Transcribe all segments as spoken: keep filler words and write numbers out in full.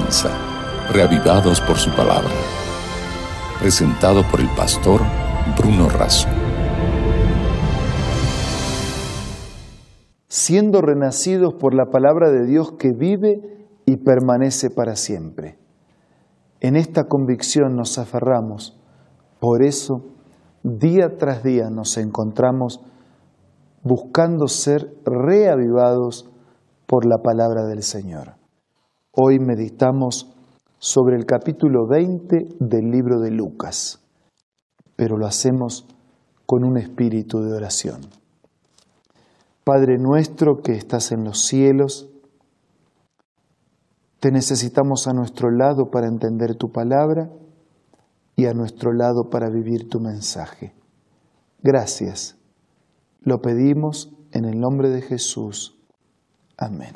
comienza, Reavivados por su palabra. Presentado por el pastor Bruno Razo. Siendo renacidos por la palabra de Dios que vive y permanece para siempre. En esta convicción nos aferramos. Por eso, día tras día nos encontramos buscando ser reavivados por la palabra del Señor. Hoy meditamos sobre el capítulo veinte del libro de Lucas, pero lo hacemos con un espíritu de oración. Padre nuestro que estás en los cielos, te necesitamos a nuestro lado para entender tu palabra y a nuestro lado para vivir tu mensaje. Gracias. Lo pedimos en el nombre de Jesús. Amén.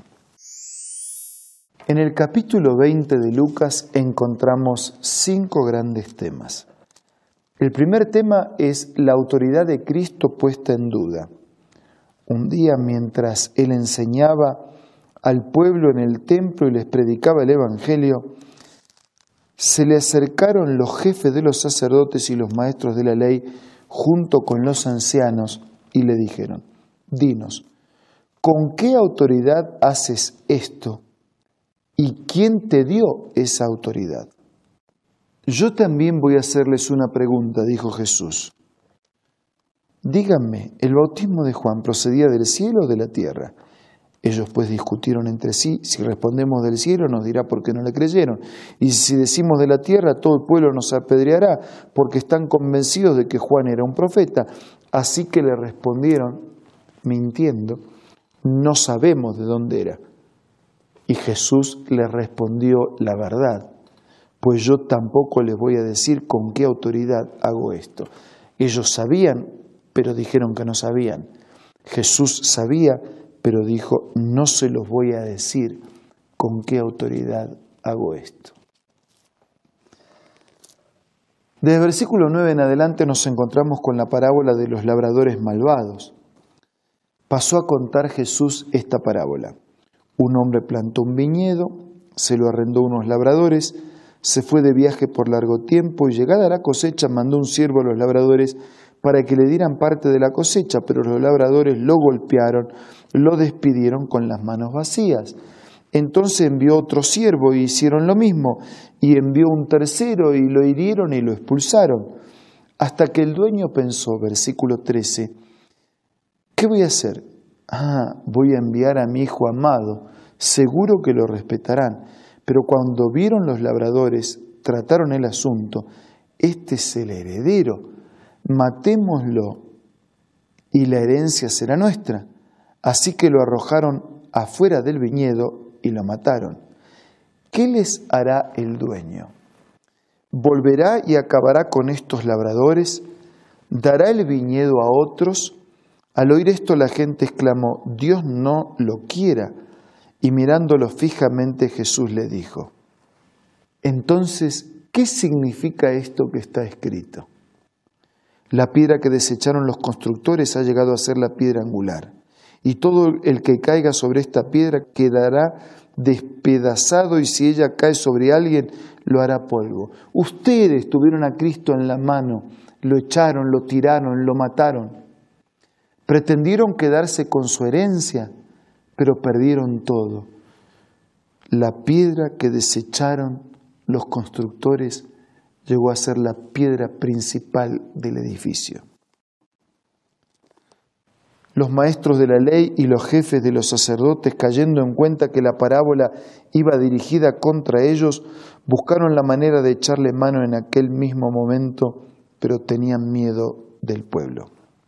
En el capítulo veinte de Lucas encontramos cinco grandes temas. El primer tema es la autoridad de Cristo puesta en duda. Un día, mientras él enseñaba al pueblo en el templo y les predicaba el Evangelio, se le acercaron los jefes de los sacerdotes y los maestros de la ley junto con los ancianos y le dijeron: dinos, ¿con qué autoridad haces esto? ¿Y quién te dio esa autoridad? Yo también voy a hacerles una pregunta, dijo Jesús. Díganme, ¿el bautismo de Juan procedía del cielo o de la tierra? Ellos pues discutieron entre sí, si respondemos del cielo nos dirá por qué no le creyeron, y si decimos de la tierra todo el pueblo nos apedreará, porque están convencidos de que Juan era un profeta. Así que le respondieron, mintiendo, no sabemos de dónde era. Y Jesús les respondió la verdad, pues yo tampoco les voy a decir con qué autoridad hago esto. Ellos sabían, pero dijeron que no sabían. Jesús sabía, pero dijo, no se los voy a decir con qué autoridad hago esto. Desde el versículo nueve en adelante nos encontramos con la parábola de los labradores malvados. Pasó a contar Jesús esta parábola. Un hombre plantó un viñedo, se lo arrendó a unos labradores, se fue de viaje por largo tiempo y llegada la cosecha mandó un siervo a los labradores para que le dieran parte de la cosecha, pero los labradores lo golpearon, lo despidieron con las manos vacías. Entonces envió otro siervo y hicieron lo mismo, y envió un tercero y lo hirieron y lo expulsaron. Hasta que el dueño pensó, versículo trece, ¿qué voy a hacer? Ah, voy a enviar a mi hijo amado, seguro que lo respetarán. Pero cuando vieron los labradores, trataron el asunto, este es el heredero, matémoslo y la herencia será nuestra. Así que lo arrojaron afuera del viñedo y lo mataron. ¿Qué les hará el dueño? ¿Volverá y acabará con estos labradores? ¿Dará el viñedo a otros? Al oír esto la gente exclamó, Dios no lo quiera. Y mirándolo fijamente Jesús le dijo, entonces, ¿qué significa esto que está escrito? La piedra que desecharon los constructores ha llegado a ser la piedra angular, y todo el que caiga sobre esta piedra quedará despedazado, y si ella cae sobre alguien, lo hará polvo. Ustedes tuvieron a Cristo en la mano, lo echaron, lo tiraron, lo mataron. Pretendieron quedarse con su herencia, pero perdieron todo. La piedra que desecharon los constructores llegó a ser la piedra principal del edificio. Los maestros de la ley y los jefes de los sacerdotes, cayendo en cuenta que la parábola iba dirigida contra ellos, buscaron la manera de echarle mano en aquel mismo momento, pero tenían miedo del pueblo.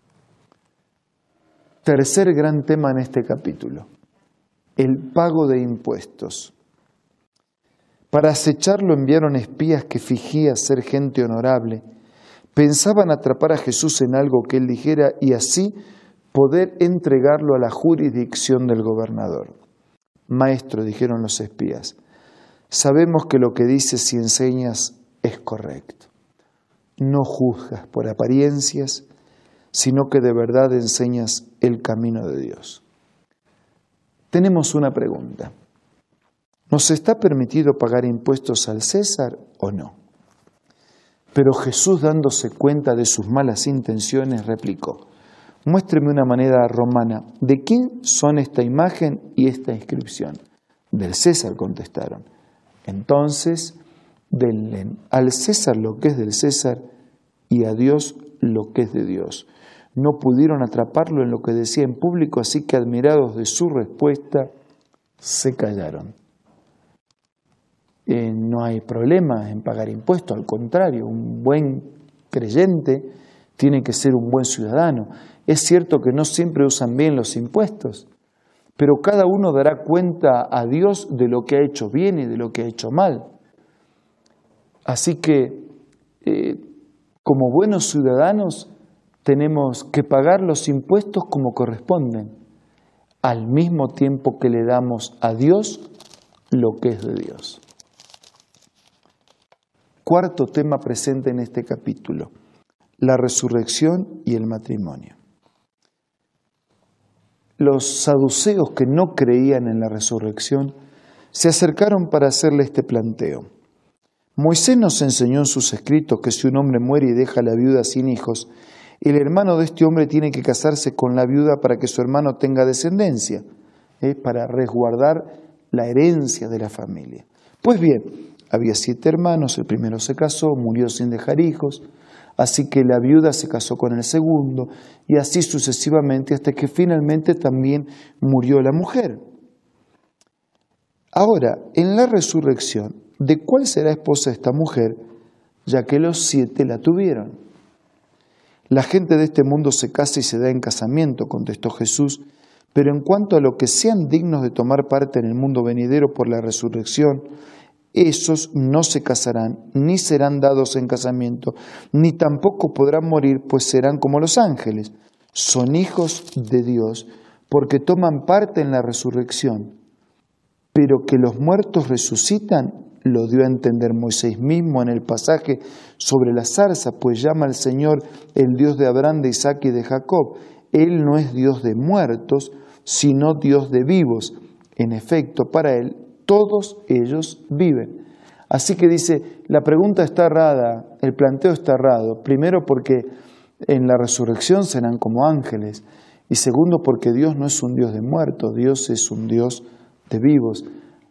Tercer gran tema en este capítulo, el pago de impuestos. Para acecharlo enviaron espías que fingían ser gente honorable. Pensaban atrapar a Jesús en algo que él dijera y así poder entregarlo a la jurisdicción del gobernador. Maestro, dijeron los espías, sabemos que lo que dices y enseñas es correcto. No juzgas por apariencias, sino que de verdad enseñas el camino de Dios. Tenemos una pregunta. ¿Nos está permitido pagar impuestos al César o no? Pero Jesús, dándose cuenta de sus malas intenciones, replicó: muéstreme una moneda romana. ¿De quién son esta imagen y esta inscripción? Del César, contestaron. Entonces, denle al César lo que es del César y a Dios lo que es de Dios. No pudieron atraparlo en lo que decía en público, así que, admirados de su respuesta, se callaron. Eh, no hay problema en pagar impuestos, al contrario, un buen creyente tiene que ser un buen ciudadano. Es cierto que no siempre usan bien los impuestos, pero cada uno dará cuenta a Dios de lo que ha hecho bien y de lo que ha hecho mal. Así que, eh, como buenos ciudadanos, tenemos que pagar los impuestos como corresponden, al mismo tiempo que le damos a Dios lo que es de Dios. Cuarto tema presente en este capítulo: la resurrección y el matrimonio. Los saduceos, que no creían en la resurrección, se acercaron para hacerle este planteo. Moisés nos enseñó en sus escritos que si un hombre muere y deja a la viuda sin hijos, el hermano de este hombre tiene que casarse con la viuda para que su hermano tenga descendencia, ¿eh? para resguardar la herencia de la familia. Pues bien, había siete hermanos, el primero se casó, murió sin dejar hijos, así que la viuda se casó con el segundo, y así sucesivamente hasta que finalmente también murió la mujer. Ahora, en la resurrección, ¿de cuál será esposa esta mujer, ya que los siete la tuvieron? La gente de este mundo se casa y se da en casamiento, contestó Jesús, pero en cuanto a lo que sean dignos de tomar parte en el mundo venidero por la resurrección, esos no se casarán, ni serán dados en casamiento, ni tampoco podrán morir, pues serán como los ángeles. Son hijos de Dios, porque toman parte en la resurrección. Pero que los muertos resucitan, lo dio a entender Moisés mismo en el pasaje sobre la zarza, pues llama al Señor el Dios de Abraham, de Isaac y de Jacob. Él no es Dios de muertos, sino Dios de vivos. En efecto, para Él todos ellos viven. Así que dice, la pregunta está errada, el planteo está errado. Primero porque en la resurrección serán como ángeles. Y segundo porque Dios no es un Dios de muertos, Dios es un Dios de vivos.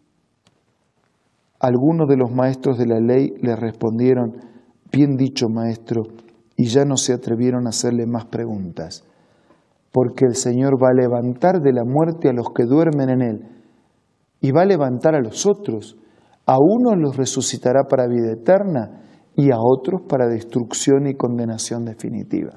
Algunos de los maestros de la ley le respondieron: bien dicho, maestro, y ya no se atrevieron a hacerle más preguntas. Porque el Señor va a levantar de la muerte a los que duermen en Él, y va a levantar a los otros. A unos los resucitará para vida eterna y a otros para destrucción y condenación definitiva.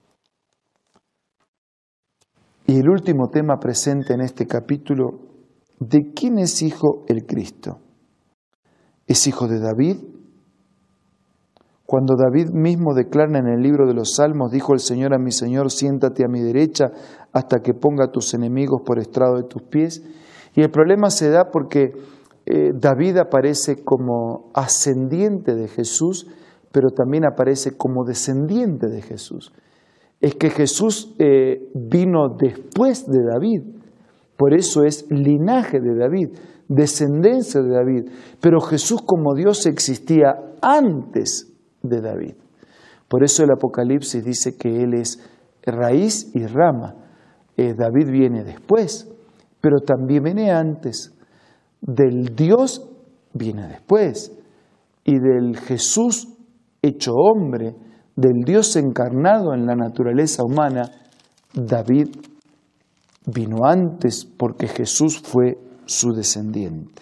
Y el último tema presente en este capítulo: ¿de quién es hijo el Cristo? ¿Es hijo de David? Cuando David mismo declara en el libro de los Salmos, dijo el Señor a mi Señor: siéntate a mi derecha hasta que ponga a tus enemigos por estrado de tus pies. Y el problema se da porque eh, David aparece como ascendiente de Jesús, pero también aparece como descendiente de Jesús. Es que Jesús eh, vino después de David, por eso es linaje de David, descendencia de David. Pero Jesús como Dios existía antes de David. Por eso el Apocalipsis dice que Él es raíz y rama. Eh, David viene después, pero también viene antes. Del Dios viene después. Y del Jesús hecho hombre, del Dios encarnado en la naturaleza humana, David vino antes porque Jesús fue su descendiente.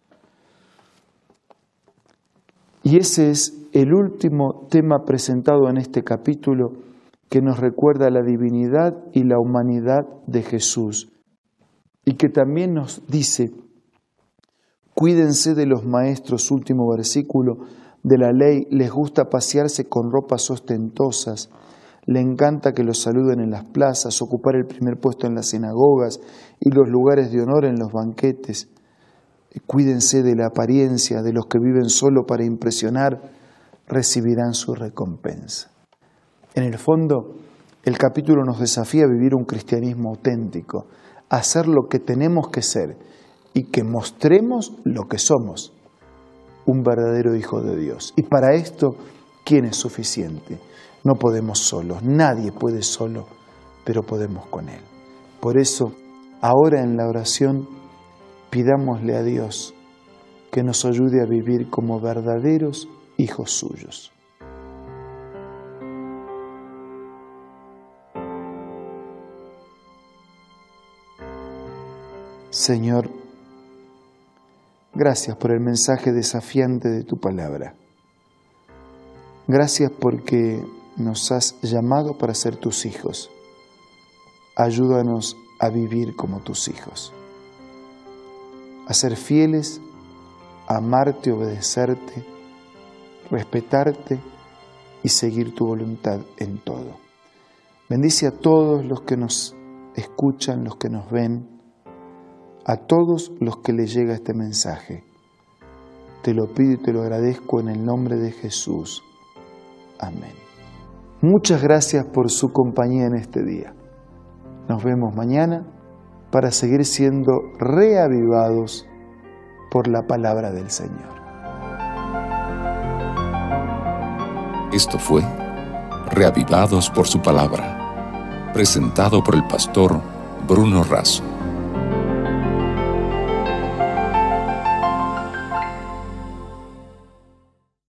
Y ese es el último tema presentado en este capítulo, que nos recuerda la divinidad y la humanidad de Jesús, y que también nos dice: cuídense de los maestros, último versículo, de la ley, les gusta pasearse con ropas ostentosas, le encanta que los saluden en las plazas, ocupar el primer puesto en las sinagogas y los lugares de honor en los banquetes. Cuídense de la apariencia, de los que viven solo para impresionar, recibirán su recompensa. En el fondo, el capítulo nos desafía a vivir un cristianismo auténtico, a ser lo que tenemos que ser, y que mostremos lo que somos, un verdadero hijo de Dios. Y para esto, ¿quién es suficiente? No podemos solos, nadie puede solo, pero podemos con Él. Por eso, ahora en la oración, pidámosle a Dios que nos ayude a vivir como verdaderos hijos suyos. Señor, gracias por el mensaje desafiante de tu palabra. Gracias porque nos has llamado para ser tus hijos. Ayúdanos a vivir como tus hijos, a ser fieles, a amarte, obedecerte, respetarte y seguir tu voluntad en todo. Bendice a todos los que nos escuchan, los que nos ven, a todos los que les llega este mensaje. Te lo pido y te lo agradezco en el nombre de Jesús. Amén. Muchas gracias por su compañía en este día. Nos vemos mañana para seguir siendo reavivados por la palabra del Señor. Esto fue Reavivados por su palabra, presentado por el pastor Bruno Razo.